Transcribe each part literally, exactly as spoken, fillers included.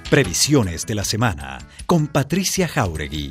Previsiones de la semana con Patricia Jáuregui.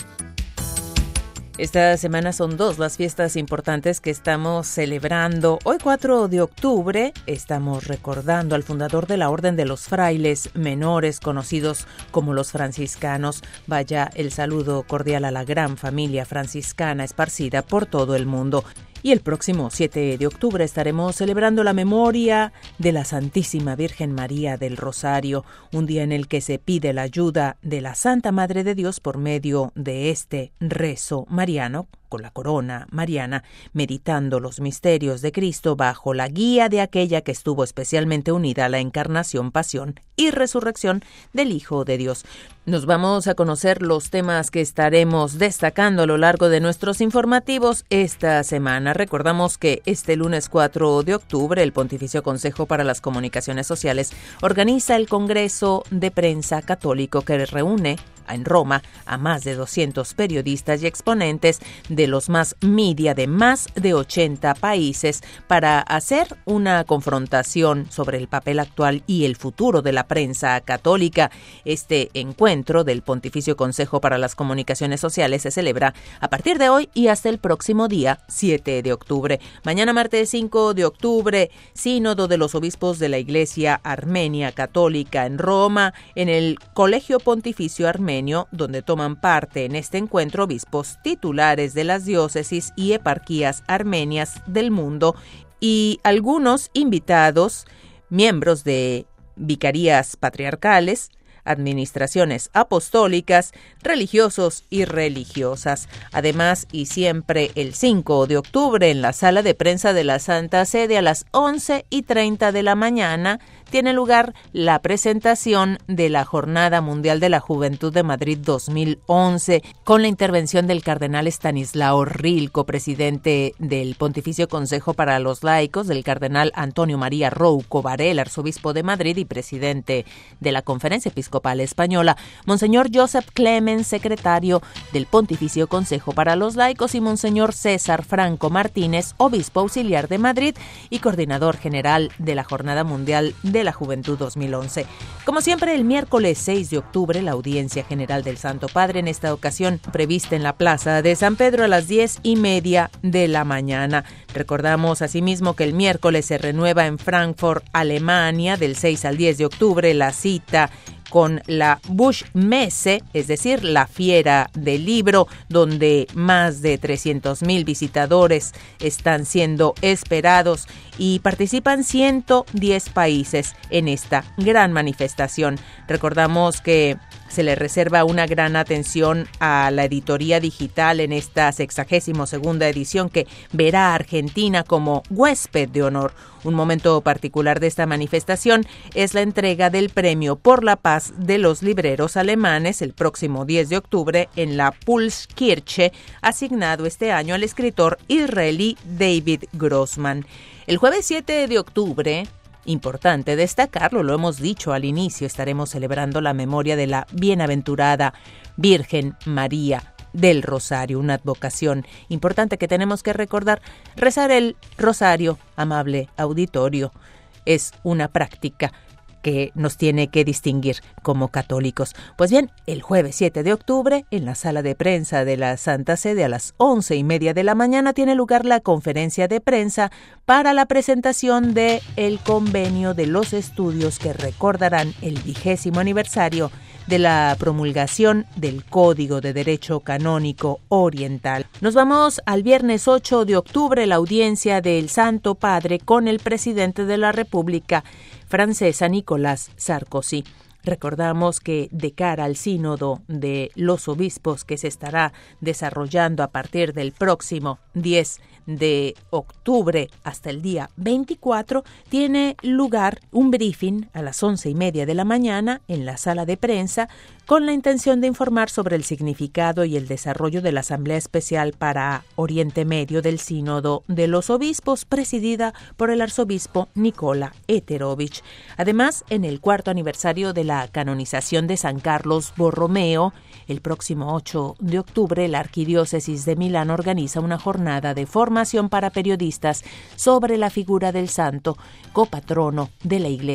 Esta semana son dos las fiestas importantes que estamos celebrando. Hoy, cuatro de octubre, estamos recordando al fundador de la Orden de los Frailes Menores, conocidos como los franciscanos. Vaya el saludo cordial a la gran familia franciscana esparcida por todo el mundo. Y el próximo siete de octubre estaremos celebrando la memoria de la Santísima Virgen María del Rosario, un día en el que se pide la ayuda de la Santa Madre de Dios por medio de este rezo mariano, con la corona mariana, meditando los misterios de Cristo bajo la guía de aquella que estuvo especialmente unida a la encarnación, pasión y resurrección del Hijo de Dios. Nos vamos a conocer los temas que estaremos destacando a lo largo de nuestros informativos esta semana. Recordamos que este lunes cuatro de octubre el Pontificio Consejo para las Comunicaciones Sociales organiza el Congreso de Prensa Católico que reúne en Roma a más de doscientos periodistas y exponentes de los más media de más de ochenta países para hacer una confrontación sobre el papel actual y el futuro de la prensa católica. Este encuentro del Pontificio Consejo para las Comunicaciones Sociales se celebra a partir de hoy y hasta el próximo día siete de octubre. Mañana martes cinco de octubre, Sínodo de los Obispos de la Iglesia Armenia Católica en Roma, en el Colegio Pontificio Armenio, donde toman parte en este encuentro obispos titulares de las diócesis y eparquías armenias del mundo y algunos invitados, miembros de vicarías patriarcales, administraciones apostólicas, religiosos y religiosas. Además, y siempre el cinco de octubre, en la sala de prensa de la Santa Sede a las once y treinta de la mañana, tiene lugar la presentación de la Jornada Mundial de la Juventud de Madrid dos mil once, con la intervención del cardenal Estanislao Ril, copresidente del Pontificio Consejo para los Laicos, del cardenal Antonio María Rouco Varela, arzobispo de Madrid y presidente de la Conferencia Episcopal Española, Monseñor Joseph Clemens, secretario del Pontificio Consejo para los Laicos, y Monseñor César Franco Martínez, obispo auxiliar de Madrid y coordinador general de la Jornada Mundial de la Juventud dos mil once. Como siempre, el miércoles seis de octubre, la audiencia general del Santo Padre, en esta ocasión prevista en la Plaza de San Pedro a las diez y media de la mañana. Recordamos asimismo que el miércoles se renueva en Frankfurt, Alemania, del seis al diez de octubre, la cita con la Buchmesse, es decir, la Fiera del Libro, donde más de trescientos mil visitadores están siendo esperados y participan ciento diez países en esta gran manifestación. Recordamos que se le reserva una gran atención a la editoría digital en esta sexagésimo segunda edición que verá a Argentina como huésped de honor. Un momento particular de esta manifestación es la entrega del Premio por la Paz de los Libreros Alemanes el próximo diez de octubre en la Pulskirche, asignado este año al escritor israelí David Grossman. El jueves siete de octubre, importante destacarlo, lo hemos dicho al inicio, estaremos celebrando la memoria de la bienaventurada Virgen María del Rosario, una advocación importante que tenemos que recordar. Rezar el rosario, amable auditorio, es una práctica que nos tiene que distinguir como católicos. Pues bien, el jueves siete de octubre, en la sala de prensa de la Santa Sede a las once y media de la mañana, tiene lugar la conferencia de prensa para la presentación de el convenio de los estudios que recordarán el vigésimo aniversario de la promulgación del Código de Derecho Canónico Oriental. Nos vamos al viernes ocho de octubre, la audiencia del Santo Padre con el presidente de la República francesa, Nicolas Sarkozy. Recordamos que de cara al sínodo de los obispos que se estará desarrollando a partir del próximo diez de octubre hasta el día veinticuatro, tiene lugar un briefing a las once y media de la mañana en la sala de prensa con la intención de informar sobre el significado y el desarrollo de la Asamblea Especial para Oriente Medio del Sínodo de los Obispos, presidida por el arzobispo Nikola Eterovich. Además, en el cuarto aniversario de la canonización de San Carlos Borromeo, el próximo ocho de octubre, la Arquidiócesis de Milán organiza una jornada de formación para periodistas sobre la figura del santo, copatrono de la Iglesia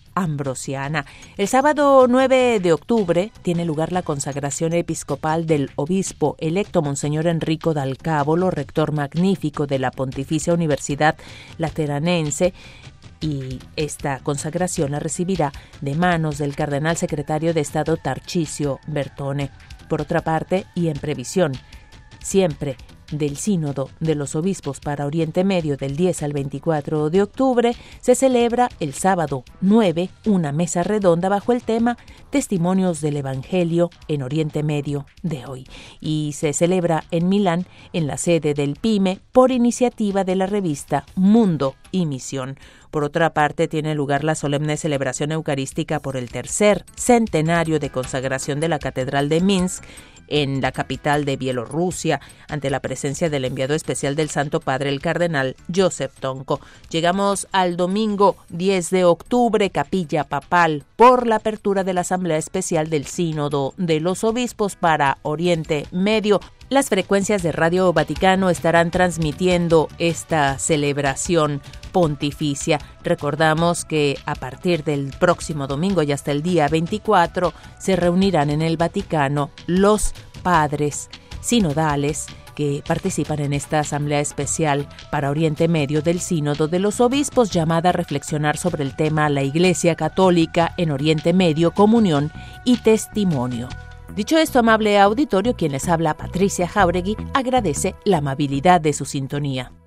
ambrosiana. El sábado nueve de octubre tiene lugar la consagración episcopal del obispo electo Monseñor Enrico Dalcávolo, rector magnífico de la Pontificia Universidad Lateranense, y esta consagración la recibirá de manos del cardenal secretario de Estado Tarcisio Bertone. Por otra parte, y en previsión siempre del Sínodo de los Obispos para Oriente Medio del diez al veinticuatro de octubre, se celebra el sábado nueve una mesa redonda bajo el tema Testimonios del Evangelio en Oriente Medio de hoy, y se celebra en Milán, en la sede del PYME, por iniciativa de la revista Mundo y Misión. Por otra parte, tiene lugar la solemne celebración eucarística por el tercer centenario de consagración de la Catedral de Minsk, en la capital de Bielorrusia, ante la presencia del enviado especial del Santo Padre, el cardenal Joseph Tonko. Llegamos al domingo diez de octubre, capilla papal, por la apertura de la Asamblea Especial del Sínodo de los Obispos para Oriente Medio. Las frecuencias de Radio Vaticano estarán transmitiendo esta celebración pontificia. Recordamos que a partir del próximo domingo y hasta el día veinticuatro se reunirán en el Vaticano los padres sinodales que participan en esta asamblea especial para Oriente Medio del Sínodo de los Obispos, llamada a reflexionar sobre el tema La Iglesia Católica en Oriente Medio, comunión y testimonio. Dicho esto, amable auditorio, quien les habla, Patricia Jáuregui, agradece la amabilidad de su sintonía.